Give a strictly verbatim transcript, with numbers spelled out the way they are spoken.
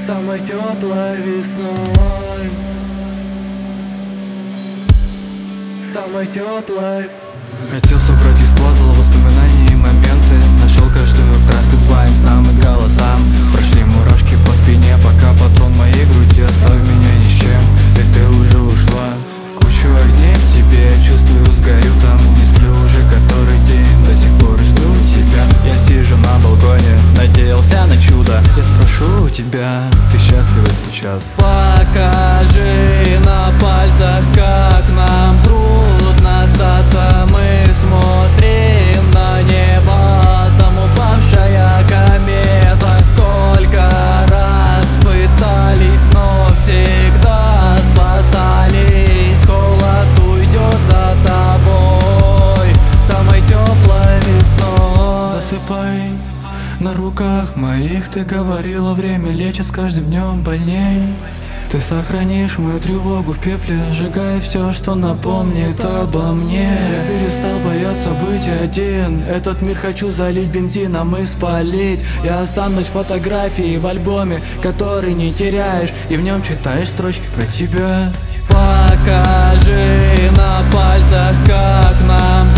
самой теплой весной, самой теплой. Хотел собрать из пазла воспоминания и моменты. Нашел каждую краску к твоим снам и голосам. Прошли мурашки по спине, пока патрон в моей груди. Оставь меня ни с чем, ведь ты уже ушла. Кучу огней в тебе, чувствую, сгорю там. Не сплю уже который день, до сих пор жду тебя. Я сижу на балконе, надеялся на чудо. Я спрошу у тебя, ты счастлива сейчас? Покажи на пальцах, как нам трудно сдаться. Мы смотрим на небо, там упавшая комета. Сколько раз пытались, но всегда спасались. Холод уйдет за тобой самой теплой весной. Засыпай на руках моих, ты говорила, время лечит с каждым днем больней. Ты сохранишь мою тревогу в пепле, сжигая все, что напомнит обо мне. Я перестал бояться быть один, этот мир хочу залить бензином и спалить. Я останусь фотографией в альбоме, который не теряешь, и в нем читаешь строчки про тебя. Покажи на пальцах, как нам